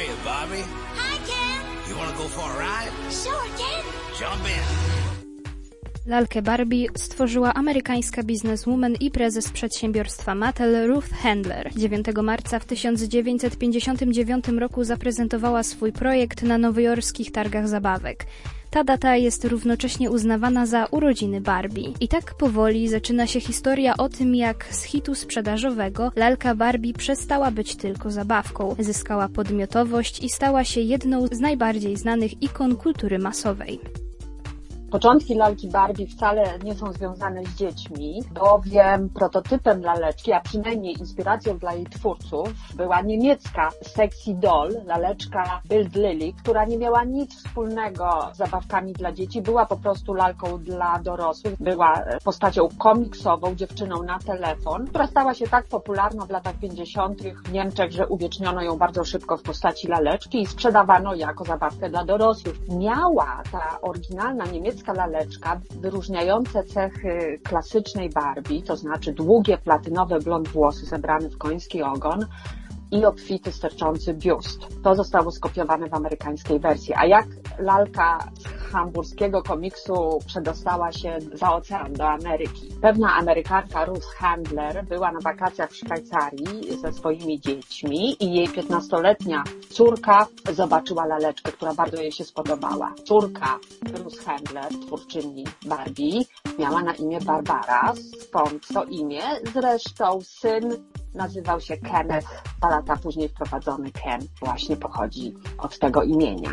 you, Barbie? Hi, Ken. You wanna go for a ride? Sure, Ken. Jump in. Lalkę Barbie stworzyła amerykańska bizneswoman i prezes przedsiębiorstwa Mattel Ruth Handler. 9 marca w 1959 roku zaprezentowała swój projekt na nowojorskich targach zabawek. Ta data jest równocześnie uznawana za urodziny Barbie. I tak powoli zaczyna się historia o tym, jak z hitu sprzedażowego lalka Barbie przestała być tylko zabawką. Zyskała podmiotowość i stała się jedną z najbardziej znanych ikon kultury masowej. Początki lalki Barbie wcale nie są związane z dziećmi, bowiem prototypem laleczki, a przynajmniej inspiracją dla jej twórców, była niemiecka sexy doll, laleczka Bild Lilly, która nie miała nic wspólnego z zabawkami dla dzieci, była po prostu lalką dla dorosłych, była postacią komiksową, dziewczyną na telefon, która stała się tak popularna w latach 50. w Niemczech, że uwieczniono ją bardzo szybko w postaci laleczki i sprzedawano jako zabawkę dla dorosłych. Miała ta oryginalna niemiecka laleczka wyróżniające cechy klasycznej Barbie, to znaczy długie, platynowe blond włosy zebrane w koński ogon i obfity, sterczący biust. To zostało skopiowane w amerykańskiej wersji. A jak lalka z hamburskiego komiksu przedostała się za ocean do Ameryki? Pewna Amerykanka Ruth Handler była na wakacjach w Szwajcarii ze swoimi dziećmi i jej 15-letnia córka zobaczyła laleczkę, która bardzo jej się spodobała. Córka Ruth Handler, twórczyni Barbie, miała na imię Barbara, stąd to imię. Zresztą syn nazywał się Kenneth, 2 lata później wprowadzony Ken właśnie pochodzi od tego imienia.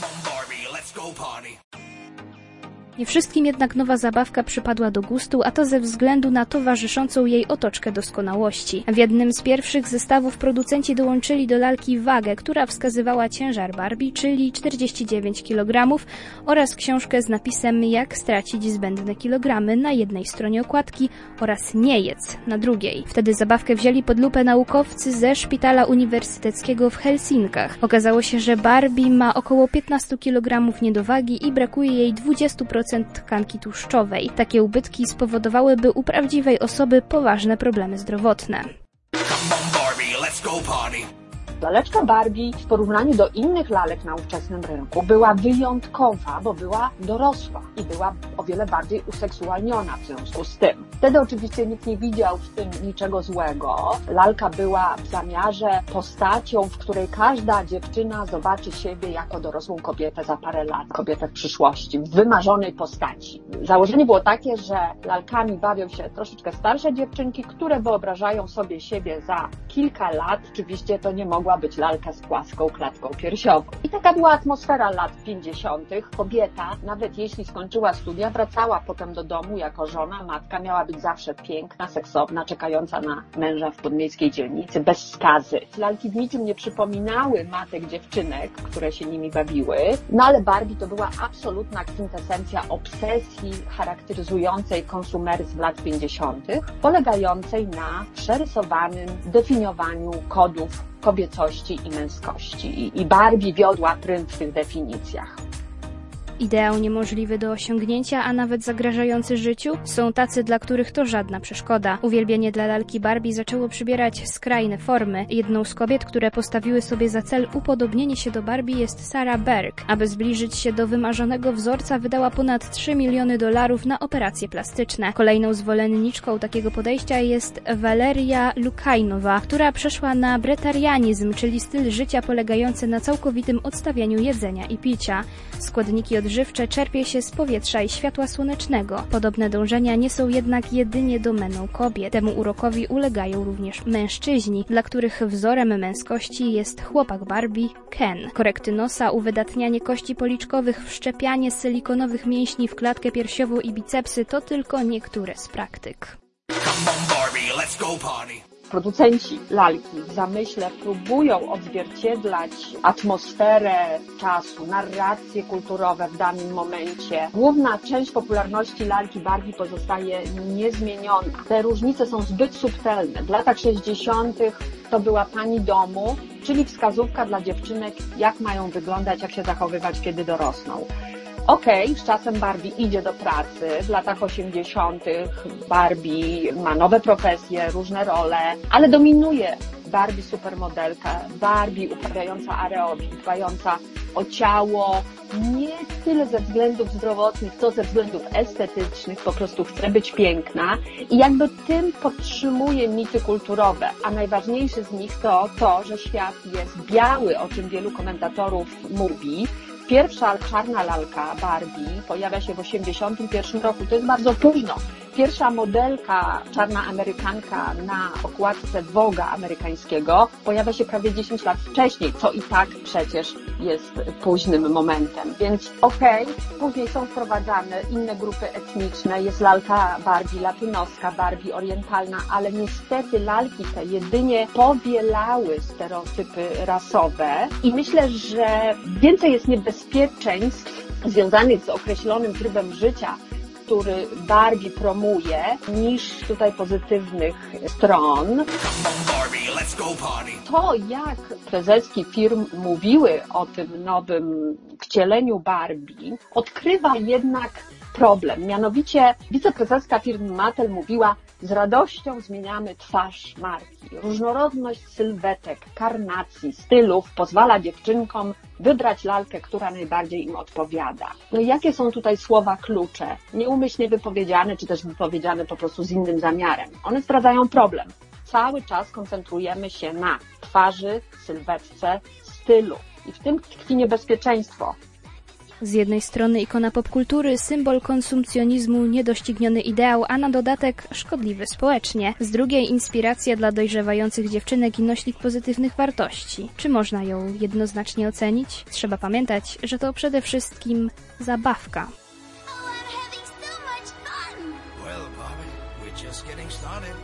Nie wszystkim jednak nowa zabawka przypadła do gustu, a to ze względu na towarzyszącą jej otoczkę doskonałości. W jednym z pierwszych zestawów producenci dołączyli do lalki wagę, która wskazywała ciężar Barbie, czyli 49 kg, oraz książkę z napisem Jak stracić zbędne kilogramy na jednej stronie okładki oraz Nie jedz na drugiej. Wtedy zabawkę wzięli pod lupę naukowcy ze szpitala uniwersyteckiego w Helsinkach. Okazało się, że Barbie ma około 15 kg niedowagi i brakuje jej 20% tkanki tłuszczowej. Takie ubytki spowodowałyby u prawdziwej osoby poważne problemy zdrowotne. Laleczka Barbie w porównaniu do innych lalek na ówczesnym rynku była wyjątkowa, bo była dorosła i była o wiele bardziej useksualniona w związku z tym. Wtedy oczywiście nikt nie widział w tym niczego złego. Lalka była w zamiarze postacią, w której każda dziewczyna zobaczy siebie jako dorosłą kobietę za parę lat, kobietę w przyszłości, w wymarzonej postaci. Założenie było takie, że lalkami bawią się troszeczkę starsze dziewczynki, które wyobrażają sobie siebie za kilka lat. Oczywiście to nie mogła być lalka z płaską klatką piersiową. I taka była atmosfera lat 50. Kobieta, nawet jeśli skończyła studia, wracała potem do domu jako żona, matka, miała być zawsze piękna, seksowna, czekająca na męża w podmiejskiej dzielnicy, bez skazy. Lalki w niczym nie przypominały matek dziewczynek, które się nimi bawiły, no ale Barbie to była absolutna kwintesencja obsesji charakteryzującej konsumeryzm lat 50., polegającej na przerysowanym definiowaniu kodów kobiecości i męskości. I Barbie wiodła prym w tych definicjach. Ideał niemożliwy do osiągnięcia, a nawet zagrażający życiu? Są tacy, dla których to żadna przeszkoda. Uwielbienie dla lalki Barbie zaczęło przybierać skrajne formy. Jedną z kobiet, które postawiły sobie za cel upodobnienie się do Barbie, jest Sarah Berg. Aby zbliżyć się do wymarzonego wzorca, wydała ponad $3 miliony na operacje plastyczne. Kolejną zwolenniczką takiego podejścia jest Waleria Lukajnowa, która przeszła na bretarianizm, czyli styl życia polegający na całkowitym odstawianiu jedzenia i picia. Składniki odżywcze czerpie się z powietrza i światła słonecznego. Podobne dążenia nie są jednak jedynie domeną kobiet. Temu urokowi ulegają również mężczyźni, dla których wzorem męskości jest chłopak Barbie, Ken. Korekty nosa, uwydatnianie kości policzkowych, wszczepianie silikonowych mięśni w klatkę piersiową i bicepsy to tylko niektóre z praktyk. Producenci lalki w zamyśle próbują odzwierciedlać atmosferę czasu, narracje kulturowe w danym momencie. Główna część popularności lalki Barbie pozostaje niezmieniona. Te różnice są zbyt subtelne. W latach 60. to była pani domu, czyli wskazówka dla dziewczynek, jak mają wyglądać, jak się zachowywać, kiedy dorosną. Okej, z czasem Barbie idzie do pracy. W latach 80. Barbie ma nowe profesje, różne role, ale dominuje Barbie supermodelka, Barbie uprawiająca aerobik, dbająca o ciało, nie tyle ze względów zdrowotnych, co ze względów estetycznych, po prostu chce być piękna i jakby tym podtrzymuje mity kulturowe, a najważniejsze z nich to, że świat jest biały, o czym wielu komentatorów mówi. Pierwsza czarna lalka Barbie pojawia się w 1981 roku, to jest bardzo późno. Pierwsza modelka, czarna Amerykanka na okładce Vogue'a amerykańskiego pojawia się prawie 10 lat wcześniej, co i tak przecież jest późnym momentem. Więc później są wprowadzane inne grupy etniczne, jest lalka Barbie latynoska, Barbie orientalna, ale niestety lalki te jedynie powielały stereotypy rasowe i myślę, że więcej jest niebezpieczeństw związanych z określonym trybem życia, który Barbie promuje, niż tutaj pozytywnych stron. To, jak prezeski firm mówiły o tym nowym wcieleniu Barbie, odkrywa jednak problem. Mianowicie wiceprezeska firmy Mattel mówiła: z radością zmieniamy twarz marki. Różnorodność sylwetek, karnacji, stylów pozwala dziewczynkom wybrać lalkę, która najbardziej im odpowiada. No i jakie są tutaj słowa klucze? Nieumyślnie wypowiedziane, czy też wypowiedziane po prostu z innym zamiarem. One zdradzają problem. Cały czas koncentrujemy się na twarzy, sylwetce, stylu. I w tym tkwi niebezpieczeństwo. Z jednej strony ikona popkultury, symbol konsumpcjonizmu, niedościgniony ideał, a na dodatek szkodliwy społecznie. Z drugiej inspiracja dla dojrzewających dziewczynek i nośnik pozytywnych wartości. Czy można ją jednoznacznie ocenić? Trzeba pamiętać, że to przede wszystkim zabawka. Well, Barbie, we're just getting started.